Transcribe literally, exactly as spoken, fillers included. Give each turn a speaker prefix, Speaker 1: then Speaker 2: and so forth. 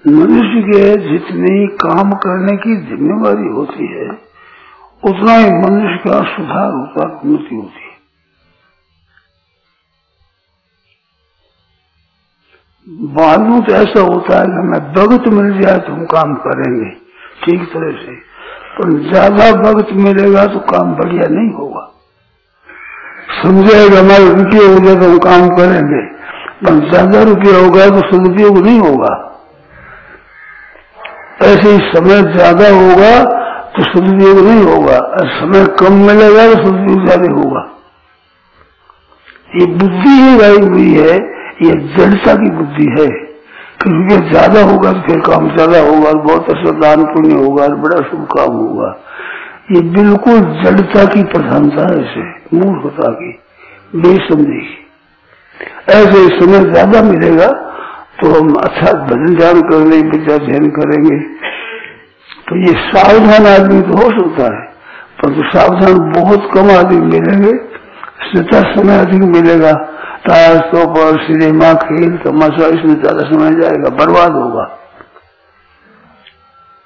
Speaker 1: मनुष्य के जितनी काम करने की जिम्मेवारी होती है उतना ही मनुष्य का सुधार होता, उन्नति होती है। बाद में तो ऐसा होता है कि हमें वक्त मिल जाए तो हम काम करेंगे ठीक तरह से, पर ज्यादा वक्त मिलेगा तो काम बढ़िया नहीं होगा। समझेगा हमारे रुपये हो गए तो हम काम करेंगे, पर ज्यादा रुपया होगा तो सदुपयोग नहीं होगा। ऐसे ही समय ज्यादा होगा तो सदुपयोग नहीं होगा, और समय कम मिलेगा तो सदुपयोग ज्यादा होगा। ये बुद्धि ही गाई हुई है, ये जड़ता की बुद्धि है। क्योंकि ज्यादा होगा तो फिर काम ज्यादा होगा, बहुत अच्छा दान पुण्य होगा, बड़ा शुभ काम होगा। ये बिल्कुल जड़ता की प्रधानता है, इसे मूर्खता की, बेसमझी की। ऐसे ही समय ज्यादा मिलेगा तो हम अच्छा भजन ध्यान कर लेंगे, विद्या ध्यान करेंगे। तो ये सावधान आदमी तो हो सकता है, परंतु तो सावधान बहुत कम आदमी मिलेंगे। जितना समय अधिक मिलेगा ताश तो पर सिनेमा खेल तमाशा इसमें ज्यादा समय जाएगा, बर्बाद होगा।